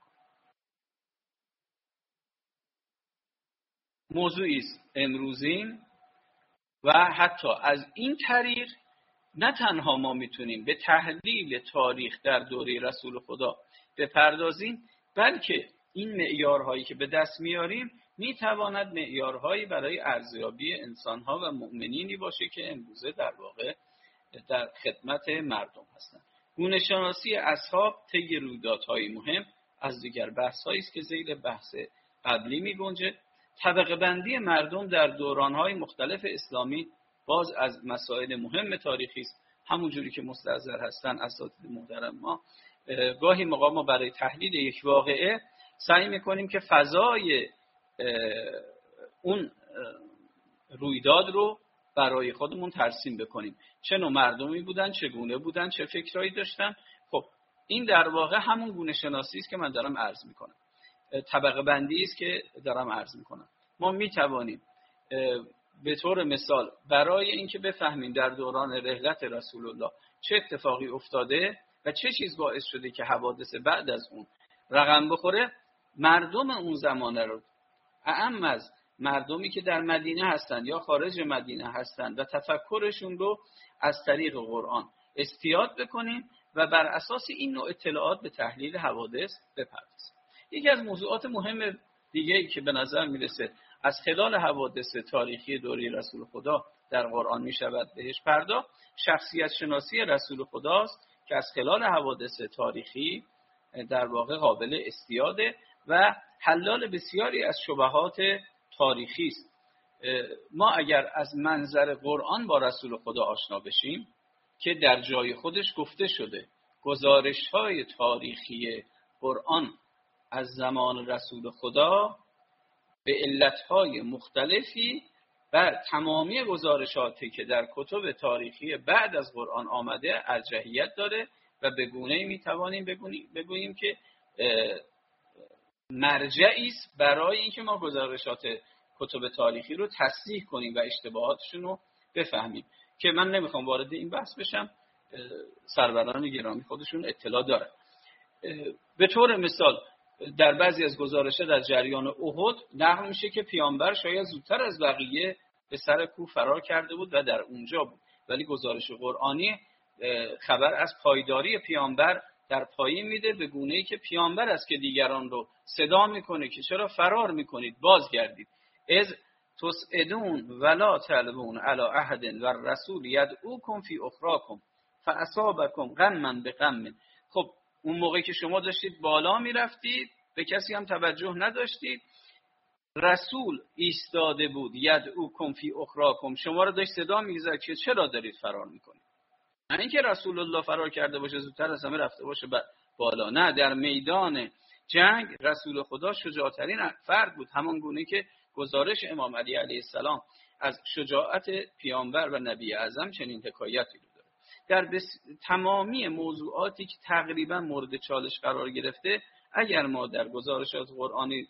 C: موضوعی است امروزین و حتی از این طریق نه تنها ما میتونیم به تحلیل تاریخ در دوره رسول خدا بپردازیم، بلکه این معیارهایی که به دست میاریم میتواند معیارهایی برای ارزیابی انسانها و مؤمنینی باشه که امروزه در واقع در خدمت مردم هستند. گونه شناسی اصحاب طی رویدادهای مهم از دیگر بحث‌هایی است که زیر بحث قبلی می‌گنجه. طبقه بندی مردم در دوران‌های مختلف اسلامی باز از مسائل مهم تاریخی است. همونجوری که مستحضر هستن اساتید محترم ما، گاهی موقع ما برای تحلیل یک واقعه سعی می‌کنیم که فضای اون رویداد رو برای خودمون ترسیم بکنیم. چه نوع مردمی بودن، چگونه بودن، چه فکرایی داشتن. خب این در واقع همون گونه شناسی است که من دارم عرض میکنم، طبقه بندی است که دارم عرض میکنم. ما میتوانیم به طور مثال برای اینکه بفهمیم در دوران رحلت رسول الله چه اتفاقی افتاده و چه چیز باعث شده که حوادث بعد از اون رقم بخوره، مردم اون زمانه رو، اعم از مردمی که در مدینه هستند یا خارج مدینه هستند و تفکرشون رو از طریق قرآن استیاد بکنیم و بر اساس این نوع اطلاعات به تحلیل حوادث بپردازیم. یکی از موضوعات مهم دیگه‌ای که به نظر میرسه از خلال حوادث تاریخی دوره رسول خدا در قرآن میشود بهش پرداخت، شخصیت شناسی رسول خداست که از خلال حوادث تاریخی در واقع قابل استیاده و حلال بسیاری از شبهات تاریخی است. ما اگر از منظر قرآن با رسول خدا آشنا بشیم که در جای خودش گفته شده گزارش‌های تاریخی قرآن از زمان رسول خدا به علتهای مختلفی و تمامی گزارشاتی که در کتب تاریخی بعد از قرآن آمده ارجحیت داره و به گونه‌ای میتوانیم بگوییم که مرجعی است برای اینکه ما گزارشات کتب تاریخی رو تصحیح کنیم و اشتباهاتشون رو بفهمیم، که من نمیخوام وارد این بحث بشم، سروران گرامی خودشون اطلاع دارن. به طور مثال در بعضی از گزارشات در جریان احد نقل میشه که پیامبر شاید زودتر از بقیه به سر کوه فرار کرده بود و در اونجا بود، ولی گزارش قرآنی خبر از پایداری پیامبر در پایین میده به گونه‌ای که پیامبر است که دیگران رو صدا میکنه که چرا فرار میکنید، بازگردید. از تسعدون ولا تلوون علی احد و الرسول یدعوکم فی اخراکم فاصابکم غما بغم. خب اون موقعی که شما داشتید بالا میرفتید به کسی هم توجه نداشتید، رسول ایستاده بود یدعوکم فی اخراکم، شما رو داشت صدا میزد که چرا دارید فرار میکنید. نه اینکه رسول الله فرار کرده باشه زودتر از همه رفته باشه بالا، نه، در میدان جنگ رسول خدا شجاعترین فرد بود، همان گونه که گزارش امام علی علیه السلام از شجاعت پیامبر و نبی اعظم چنین حکایتی رو داره. در بس... تمامی موضوعاتی که تقریبا مورد چالش قرار گرفته، اگر ما در گزارشات قرآنی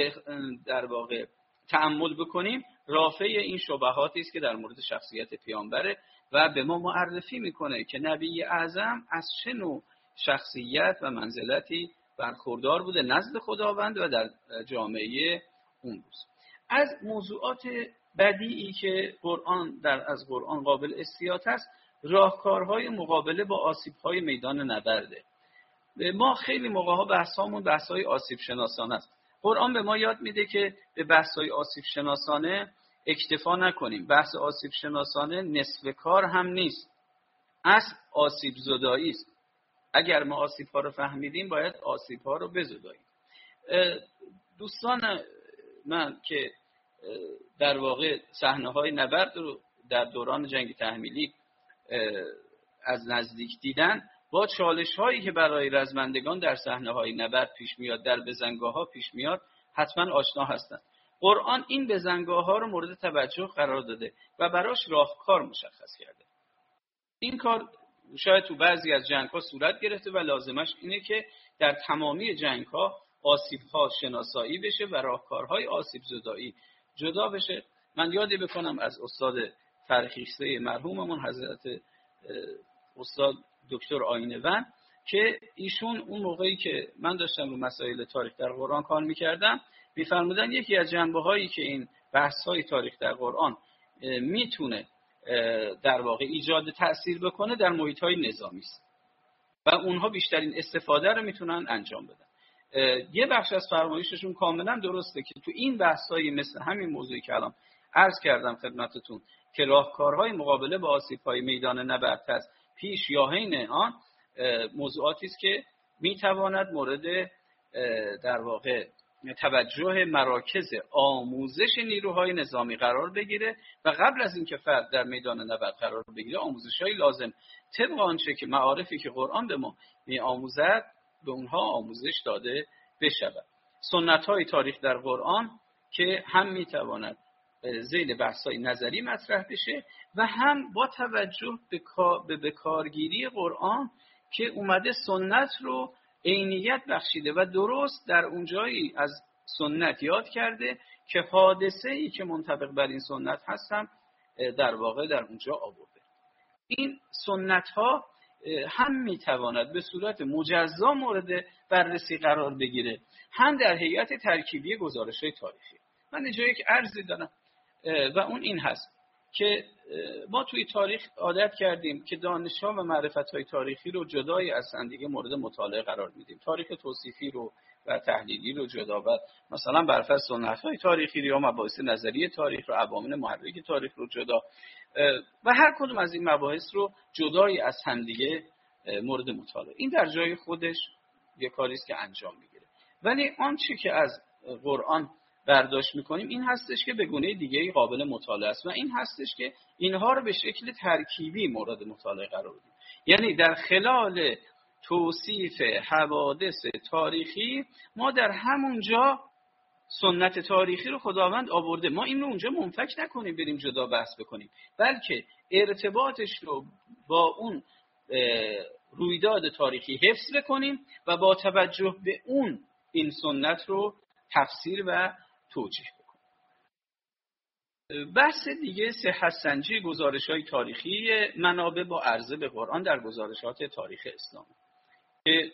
C: در واقع تأمل بکنیم، رافع این شبهاتی است که در مورد شخصیت پیامبره و به ما معرفی میکنه که نبی اعظم از چه نوع شخصیت و منزلتی برخوردار بوده نزد خداوند و در جامعه اون روز. از موضوعات بدیعی که قرآن در از قرآن قابل استیاط است، راهکارهای مقابله با آسیب‌های میدان نبرده. ما خیلی موقع‌ها بحثامون بحث‌های آسیب شناسانه است. قرآن به ما یاد میده که به بحث‌های آسیب شناسانه اکتفا نکنیم. بحث آسیب شناسانه نصف کار هم نیست، اصل آسیب زدایی است. اگر ما آسیب‌ها رو فهمیدیم باید آسیب‌ها رو بزداییم. دوستان من که در واقع صحنه‌های نبرد رو در دوران جنگ تحمیلی از نزدیک دیدن، با چالش‌هایی که برای رزمندگان در صحنه‌های نبرد پیش میاد، در بزنگاه‌ها پیش میاد، حتما آشنا هستند. قرآن این بزنگاه ها رو مورد توجه قرار داده و براش راهکار مشخص کرده. این کار شاید تو بعضی از جنگ ها صورت گرفته و لازمش اینه که در تمامی جنگ ها آسیب ها شناسایی بشه و راهکارهای آسیب زدایی جدا بشه. من یادی بکنم از استاد فرخیسته مرحوممون حضرت استاد دکتر آینه‌ون که ایشون اون موقعی که من داشتم رو مسائل تاریخ در قرآن کار میکردم میفرمودن یکی از جنبه هایی که این بحث های تاریخ در قرآن میتونه در واقع ایجاد تأثیر بکنه در محیط های نظامی است و اونها بیشترین استفاده رو میتونن انجام بدن. یه بخش از فرمایششون کاملا درسته که تو این بحث های مثل همین موضوعی که الان عرض کردم خدمتتون که راهکارهای مقابله با آسیب‌های میدان نبرد است پیش یا حین آن موضوعاتی است که میتواند مورد در واقع توجه مراکز آموزش نیروهای نظامی قرار بگیره و قبل از اینکه فرد در میدان نبرد قرار بگیره آموزش‌های لازم طبق آنچه که معارفی که قرآن به ما می‌آموزد به اونها آموزش داده بشود. سنت‌های تاریخ در قرآن که هم میتواند ذیل بحث‌های نظری مطرح بشه و هم با توجه به بکارگیری قرآن که اومده سنت رو عینیت بخشیده و درست در اونجایی از سنت یاد کرده که حادثه‌ای که منطبق بر این سنت هستن در واقع در اونجا آورده. این سنت‌ها هم میتواند به صورت مجزا مورد بررسی قرار بگیره هم در هیئت ترکیبی گزارش‌های تاریخی. من اینجا یک عرضی دارم و اون این هست که ما توی تاریخ عادت کردیم که دانش‌ها و معرفت‌های تاریخی رو جدای از همدیگه مورد مطالعه قرار میدیم. تاریخ توصیفی رو و تحلیلی رو جدا و مثلا برفرض سنت‌های تاریخی یا مباحث نظری تاریخ رو عوامل محرک تاریخ رو جدا و هر کدوم از این مباحث رو جدای از همدیگه مورد مطالعه. این در جای خودش یک کاری است که انجام میگیره. ولی آنچه که از قرآن برداشت میکنیم این هستش که به گونه دیگه‌ای قابل مطالعه است و این هستش که اینها رو به شکل ترکیبی مورد مطالعه قرار بدیم. یعنی در خلال توصیف حوادث تاریخی ما در همونجا سنت تاریخی رو خداوند آورده، ما این رو اونجا منفک نکنیم بریم جدا بحث بکنیم، بلکه ارتباطش رو با اون رویداد تاریخی حفظ بکنیم و با توجه به اون این سنت رو تفسیر و توجیه بکنیم. بحث دیگه صحت سنجی گزارش‌های تاریخی منابع با عرضه به قرآن در گزارشات تاریخ اسلام که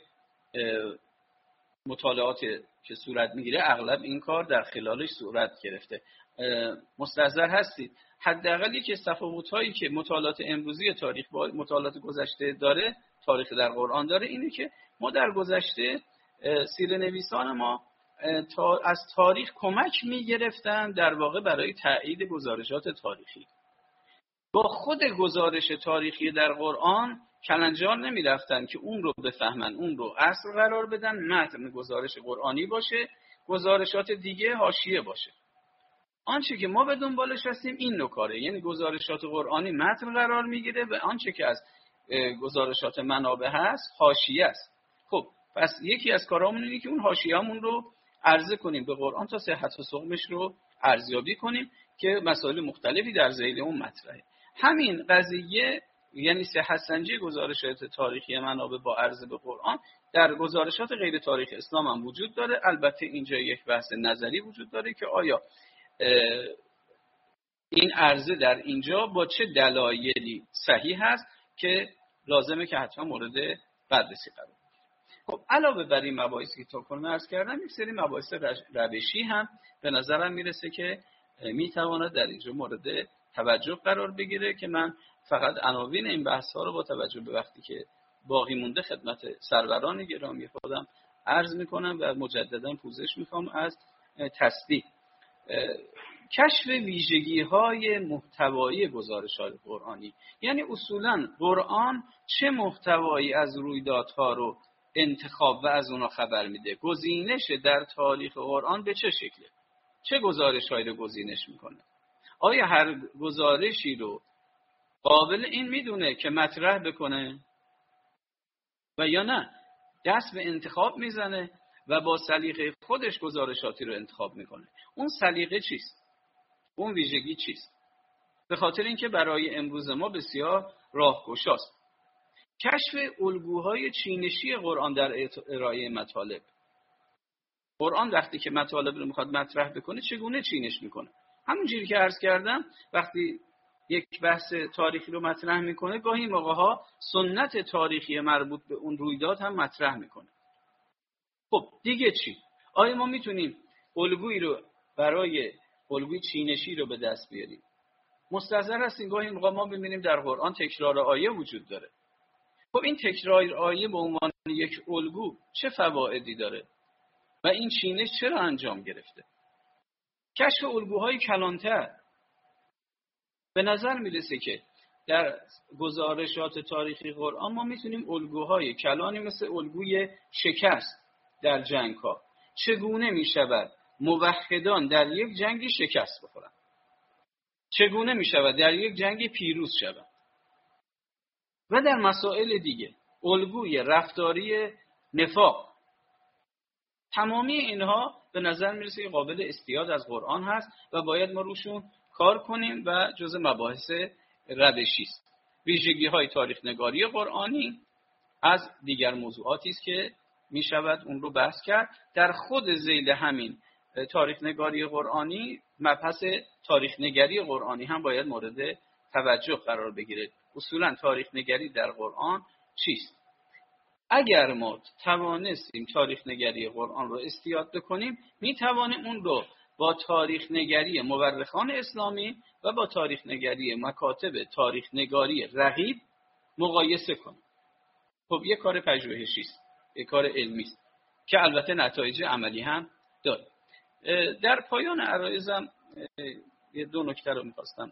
C: مطالعات که صورت میگیره اغلب این کار در خلالش صورت گرفته. مستحضر هستید حداقل یکی از تفاوت‌هایی که مطالعات امروزی تاریخ با مطالعات گذشته داره، تاریخ در قرآن داره، اینه که ما در گذشته سیره‌نویسان ما از تاریخ کمک می‌گرفتن در واقع برای تایید گزارشات تاریخی. با خود گزارش تاریخی در قرآن کلنجار نمی‌رفتن که اون رو بفهمن، اون رو اصل قرار بدن، متن گزارش قرآنی باشه، گزارشات دیگه حاشیه باشه. آنچه که ما به دنبالش هستیم این نوع کاره، یعنی گزارشات قرآنی متن قرار میگیره و آنچه که از گزارشات منابع هست حاشیه است. خب پس یکی از کارامون اینه که اون حاشیه‌مون رو عرضه کنیم به قرآن تا صحت و سقمش رو ارزیابی کنیم که مسائل مختلفی در ذیل اون مطرحه. همین قضیه یعنی صحت سنجی گزارشات تاریخی منابع با عرضه به قرآن در گزارشات غیر تاریخ اسلام هم وجود داره. البته اینجا یک بحث نظری وجود داره که آیا این عرضه در اینجا با چه دلایلی صحیح هست که لازمه که حتما مورد بررسی قرار بگیره. خب علاوه بر این مباحثی که تا کنون عرض کردم یک سری مباحث روشی هم به نظرم میرسه که میتواند در اینجا مورد توجه قرار بگیره که من فقط عناوین این بحث ها رو با توجه به وقتی که باقی مونده خدمت سروران گرامی خودم عرض میکنم و مجددا پوزش میخوام از تصدیق. کشف ویژگی های محتوایی گزارشات قرآنی، یعنی اصولاً قرآن چه محتوایی از رویدادها رو انتخاب و از اونا خبر میده، گزینش در تاریخ قرآن به چه شکله، چه گزارش‌هایی رو گزینش میکنه، آیا هر گزارشی رو قابل این میدونه که مطرح بکنه و یا نه دست به انتخاب میزنه و با سلیقه خودش گزارشاتی رو انتخاب میکنه. اون سلیقه چیست؟ اون ویژگی چیست؟ به خاطر اینکه برای امروز ما بسیار راهگشاست. کشف الگوهای چینشی قرآن در ارائه مطالب. قرآن وقتی که مطالب رو میخواد مطرح بکنه چگونه چینش میکنه؟ همونجوری که عرض کردم وقتی یک بحث تاریخی رو مطرح میکنه گاهی موقع‌ها سنت تاریخی مربوط به اون رویداد هم مطرح میکنه. خب دیگه چی؟ آیا ما میتونیم الگویی رو برای الگوی چینشی رو به دست بیاریم؟ مستحضر هستیم گاهی موقع ما ببینیم در قرآن تکرار آیه وجود داره. خب این تکرار آیه به عنوان یک الگو چه فوایدی داره و این چینش چرا انجام گرفته؟ کشف الگوهای کلانتر. به نظر میرسه که در گزارشات تاریخی قرآن ما میتونیم الگوهای کلانی مثل الگوی شکست در جنگ ها، چگونه میشود موحدان در یک جنگی شکست بخورن، چگونه میشود در یک جنگی پیروز شود، و در مسائل دیگه الگوی رفتاری نفاق. تمامی اینها به نظر میرسه قابل استیاد از قرآن هست و باید ما روشون کار کنیم و جزء مباحث روشی است. ویژگی های تاریخ نگاری قرآنی از دیگر موضوعاتی است که می شود اون رو بحث کرد. در خود ذیل همین تاریخ نگاری قرآنی مبحث تاریخ نگاری قرآنی هم باید مورد توجه قرار بگیره. اصولا تاریخ نگاری در قرآن چیست؟ اگر ما توانستیم تاریخ نگاری قرآن رو استیاد بکنیم می توانیم اون رو با تاریخ نگاری مورخان اسلامی و با تاریخ نگاری مکاتب تاریخ نگاری رقیب مقایسه کنیم. خب یک کار پژوهشی است، یک کار علمی است که البته نتایج عملی هم داره. در پایان عرایزم یه دو نکته رو می‌خواستم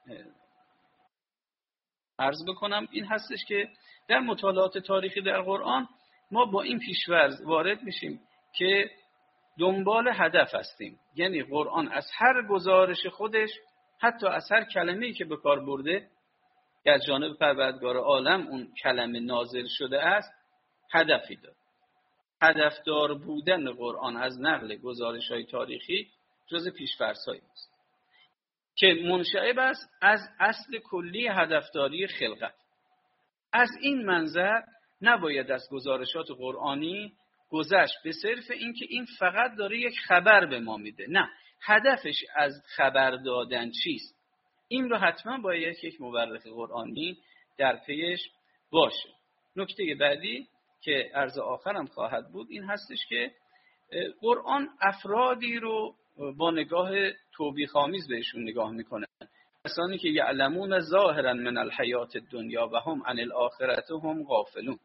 C: عرض بکنم. این هستش که در مطالعات تاریخی در قرآن ما با این پیش‌فرض وارد میشیم که دنبال هدف هستیم، یعنی قرآن از هر گزارش خودش، حتی از هر کلمه‌ای که به کار برده که از جانب پروردگار عالم اون کلمه نازل شده است، هدفی داره. هدفدار بودن قرآن از نقل گزارش‌های تاریخی جز پیش‌فرض‌های است که منشأب است از اصل کلی هدفداری خلقت. از این منظر نباید از گزارشات قرآنی گذشت به صرف اینکه این فقط داره یک خبر به ما میده. نه، هدفش از خبر دادن چیست؟ این رو حتما باید یک مورخ قرآنی در پیش باشه. نکته بعدی که عرض آخرم خواهد بود این هستش که قرآن افرادی رو با نگاه توبیخ‌آمیز بهشون نگاه میکنه، کسانی که یعلمون ظاهرا من الحیات الدنیا و هم عن الاخرة هم غافلون،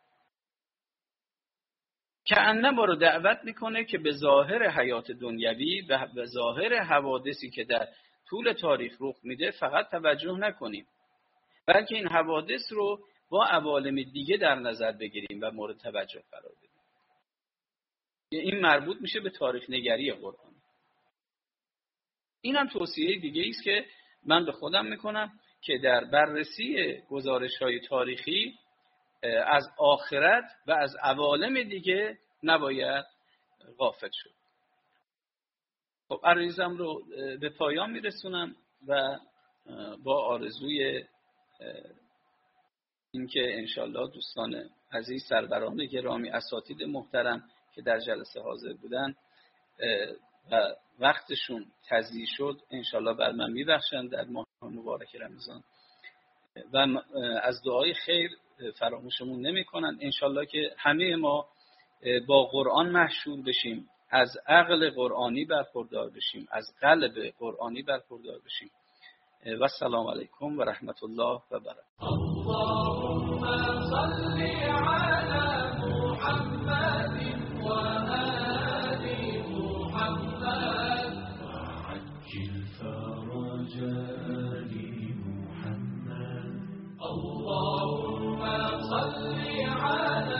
C: که انه ما رو دعوت میکنه که به ظاهر حیات دنیوی و به ظاهر حوادثی که در طول تاریخ رخ میده فقط توجه نکنیم، بلکه این حوادث رو با عوالم دیگه در نظر بگیریم و مورد توجه قرار بدیم. این مربوط میشه به تاریخ نگری قرآن. این هم توصیه دیگه ایست که من به خودم میکنم که در بررسی گزارش‌های تاریخی از آخرت و از عوالم دیگه نباید غافل شد. خب عرایزم رو به پایان میرسونم و با آرزوی اینکه انشالله دوستان عزیز، سروران گرامی، اساتید محترم که در جلسه حاضر بودن و وقتشون تضییع شد انشالله بر من میبخشن در ماه مبارک رمضان و از دعای خیر فراموشمون نمی کنن. انشالله که همه ما با قرآن محشور بشیم، از عقل قرآنی برخوردار بشیم، از قلب قرآنی برخوردار بشیم. و السلام علیکم و رحمت الله و برکاته.
A: اللهم صل على محمد و آل محمد وعجل فرج آل محمد. اللهم صل على